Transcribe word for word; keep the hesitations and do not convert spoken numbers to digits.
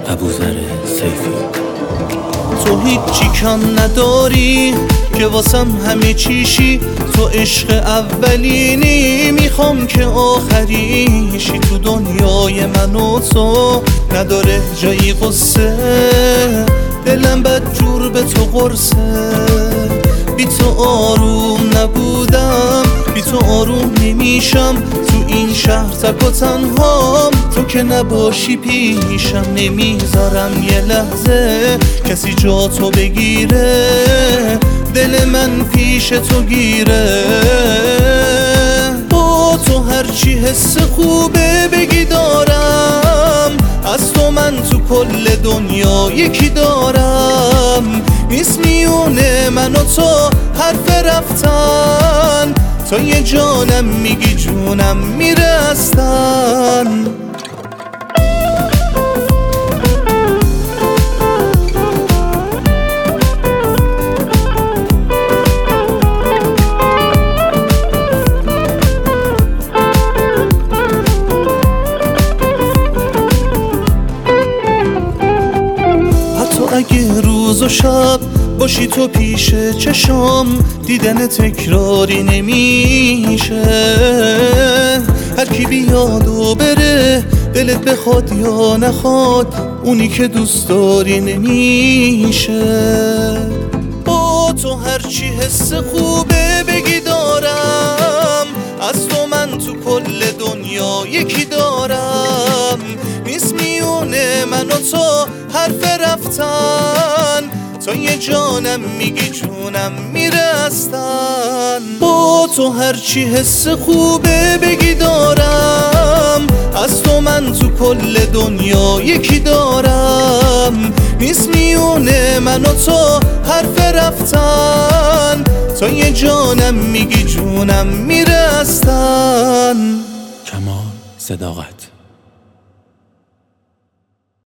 ابوذر سیفی. تو هیچی کم نداری که واسم همه چیشی، تو عشق اولینی، میخوام که آخریشی. تو دنیای من و تو نداره جایی قصه، دلم بدجور به تو قرصه. بی تو آروم نبودم، بی تو آروم نمیشم، تو این شهر تک و تنهام. تو که نباشی پیشم نمیذارم یه لحظه کسی جا تو بگیره، دل من پیش تو گیره. با تو هرچی حس خوبه بگی دارم، از تو من تو کل دنیا یکی دارم. نیست میونه من و تو حرف رفتن، تو یه جانم میگی جونم میرستن. حتی اگه روز و شب باشی تو پیش چشام، دیدن تکراری نمیشه. هر کی بیاد و بره، دلت بخواد یا نخواد، اونی که دوست داری نمیشه. با تو هرچی حس خوبه بگی دارم، از تو من تو کل دنیا یکی دارم. نیست میونه من و تو حرف رفتن، تو یه جانم میگی جونم میرستن. با تو هرچی حس خوبه بگی دارم، از تو من تو کل دنیا یکی دارم. نیست میونه من و تو حرف رفتن، تو یه جانم میگی جونم میرستن. کمال صداقت.